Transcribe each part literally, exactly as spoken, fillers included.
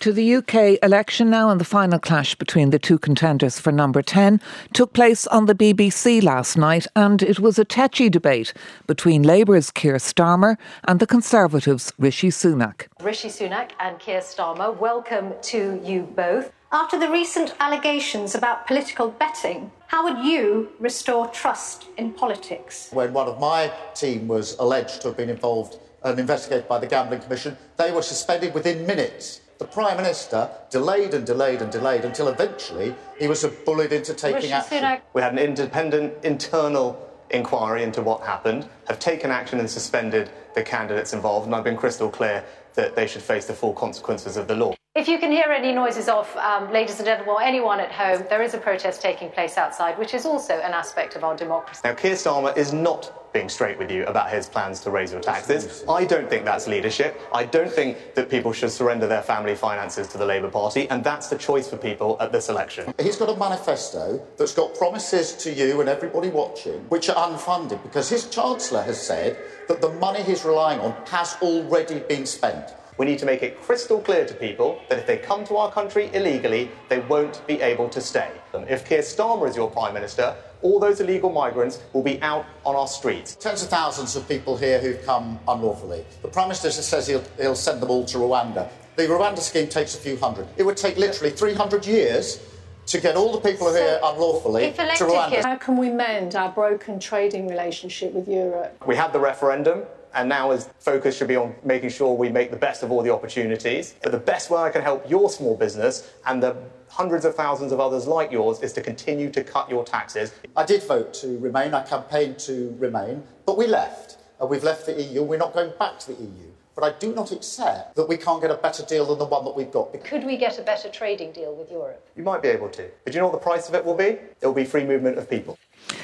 to the U K election now, and the final clash between the two contenders for number ten took place on the B B C last night, and it was a tetchy debate between Labour's Keir Starmer and the Conservatives' Rishi Sunak. Rishi Sunak and Keir Starmer, welcome to you both. After the recent allegations about political betting, how would you restore trust in politics? When one of my team was alleged to have been involved and investigated by the Gambling Commission, they were suspended within minutes. The Prime Minister delayed and delayed and delayed until eventually he was bullied into taking Rishi action. Sunak. We had an independent internal inquiry into what happened, have taken action and suspended the candidates involved, and I've been crystal clear that they should face the full consequences of the law. If you can hear any noises off, um, ladies and gentlemen, or anyone at home, there is a protest taking place outside, which is also an aspect of our democracy. Now, Keir Starmer is not being straight with you about his plans to raise your taxes. I don't think that's leadership. I don't think that people should surrender their family finances to the Labour Party, and that's the choice for people at this election. He's got a manifesto that's got promises to you and everybody watching which are unfunded, because his Chancellor has said that the money he's relying on has already been spent. We need to make it crystal clear to people that if they come to our country illegally, they won't be able to stay. If Keir Starmer is your Prime Minister, all those illegal migrants will be out on our streets. Tens of thousands of people here who've come unlawfully. The Prime Minister says he'll, he'll send them all to Rwanda. The Rwanda scheme takes a few hundred. It would take literally three hundred years to get all the people who are here unlawfully to Rwanda. How can we mend our broken trading relationship with Europe? We had the referendum, and now his focus should be on making sure we make the best of all the opportunities. But the best way I can help your small business and the hundreds of thousands of others like yours is to continue to cut your taxes. I did vote to remain, I campaigned to remain, but we left. And we've left the E U, we're not going back to the E U. But I do not accept that we can't get a better deal than the one that we've got. Could we get a better trading deal with Europe? You might be able to. But do you know what the price of it will be? It will be free movement of people.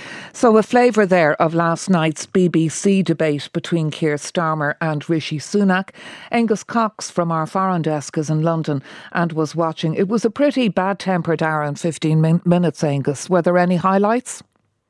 So a flavour there of last night's B B C debate between Keir Starmer and Rishi Sunak. Angus Cox from our foreign desk is in London and was watching. It was a pretty bad-tempered hour and fifteen min- minutes, Angus. Were there any highlights?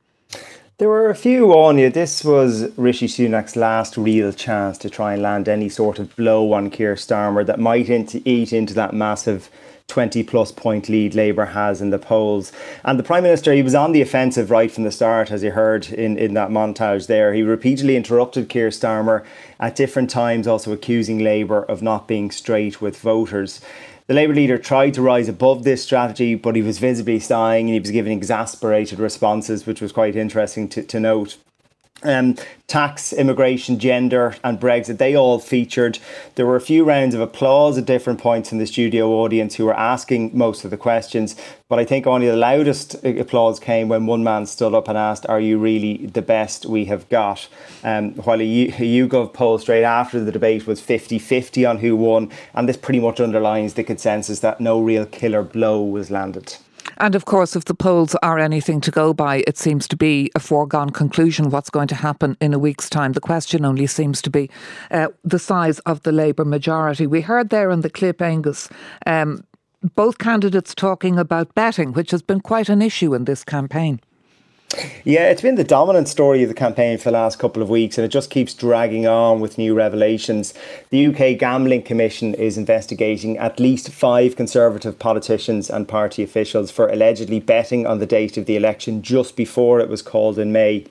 There were a few, Anya. This was Rishi Sunak's last real chance to try and land any sort of blow on Keir Starmer that might into, eat into that massive twenty plus point lead Labour has in the polls. And the Prime Minister, he was on the offensive right from the start, as you heard in, in that montage there. He repeatedly interrupted Keir Starmer at different times, also accusing Labour of not being straight with voters. The Labour leader tried to rise above this strategy, but he was visibly sighing and he was giving exasperated responses, which was quite interesting to, to note. Um, tax, immigration, gender and Brexit, they all featured. There were a few rounds of applause at different points in the studio audience who were asking most of the questions. But I think only the loudest applause came when one man stood up and asked, "Are you really the best we have got?" Um, while a, a YouGov poll straight after the debate was fifty fifty on who won. And this pretty much underlines the consensus that no real killer blow was landed. And of course, if the polls are anything to go by, it seems to be a foregone conclusion what's going to happen in a week's time. The question only seems to be uh, the size of the Labour majority. We heard there in the clip, Angus, um, both candidates talking about betting, which has been quite an issue in this campaign. Yeah, it's been the dominant story of the campaign for the last couple of weeks, and it just keeps dragging on with new revelations. The U K Gambling Commission is investigating at least five Conservative politicians and party officials for allegedly betting on the date of the election just before it was called in May.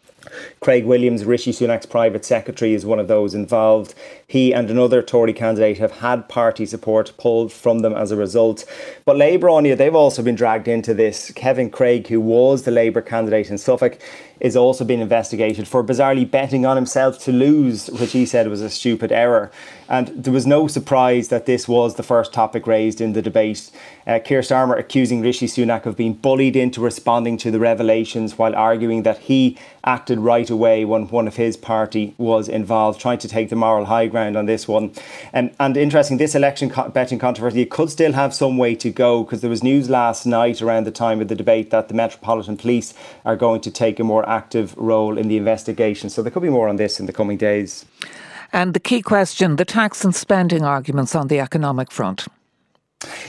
Craig Williams, Rishi Sunak's private secretary, is one of those involved. He and another Tory candidate have had party support pulled from them as a result. But Labour, Anya, they've also been dragged into this. Kevin Craig, who was the Labour candidate in Suffolk, is also being investigated for bizarrely betting on himself to lose, which he said was a stupid error. And there was no surprise that this was the first topic raised in the debate. Uh, Keir Starmer accusing Rishi Sunak of being bullied into responding to the revelations, while arguing that he acted right away when one of his party was involved, trying to take the moral high ground on this one. Um, and interesting, this election co- betting controversy could still have some way to go, because there was news last night around the time of the debate that the Metropolitan Police are going to take a more active role in the investigation. So there could be more on this in the coming days. And the key question, the tax and spending arguments on the economic front.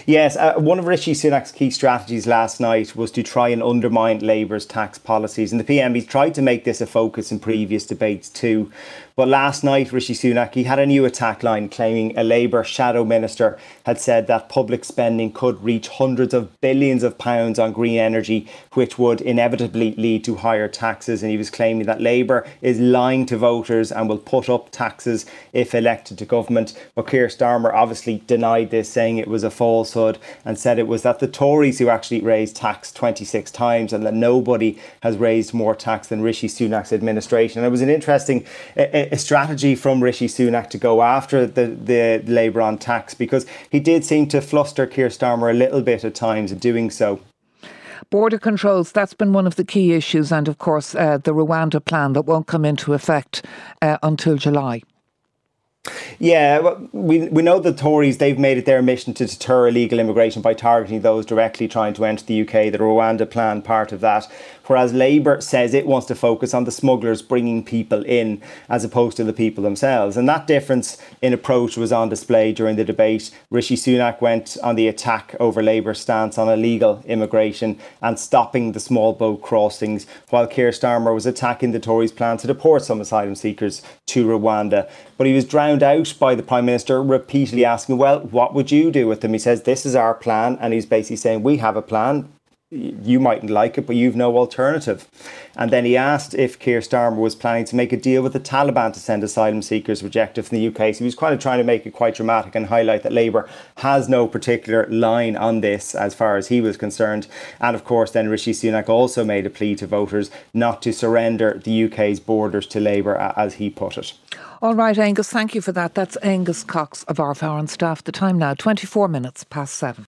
Yes, uh, one of Rishi Sunak's key strategies last night was to try and undermine Labour's tax policies. And the P M He's tried to make this a focus in previous debates too. But last night, Rishi Sunak, he had a new attack line claiming a Labour shadow minister had said that public spending could reach hundreds of billions of pounds on green energy, which would inevitably lead to higher taxes. And he was claiming that Labour is lying to voters and will put up taxes if elected to government. But Keir Starmer obviously denied this, saying it was a falsehood, and said it was that the Tories who actually raised tax twenty-six times and that nobody has raised more tax than Rishi Sunak's administration. And it was an interesting uh, a strategy from Rishi Sunak to go after the, the Labour on tax, because he did seem to fluster Keir Starmer a little bit at times in doing so. Border controls, that's been one of the key issues, and of course uh, the Rwanda plan that won't come into effect uh, until July. Yeah, well, we we know the Tories, they've made it their mission to deter illegal immigration by targeting those directly trying to enter the U K. The Rwanda plan, part of that. Whereas Labour says it wants to focus on the smugglers bringing people in as opposed to the people themselves. And that difference in approach was on display during the debate. Rishi Sunak went on the attack over Labour's stance on illegal immigration and stopping the small boat crossings, while Keir Starmer was attacking the Tories' plan to deport some asylum seekers to Rwanda. But he was drowned out by the Prime Minister repeatedly asking, well, what would you do with them? He says, this is our plan. And he's basically saying, we have a plan. You mightn't like it, but you've no alternative. And then he asked if Keir Starmer was planning to make a deal with the Taliban to send asylum seekers rejected from the U K. So he was kind of trying to make it quite dramatic and highlight that Labour has no particular line on this as far as he was concerned. And of course, then Rishi Sunak also made a plea to voters not to surrender the U K's borders to Labour, as he put it. All right, Angus, thank you for that. That's Angus Cox of our Foreign Staff. The time now, twenty-four minutes past seven.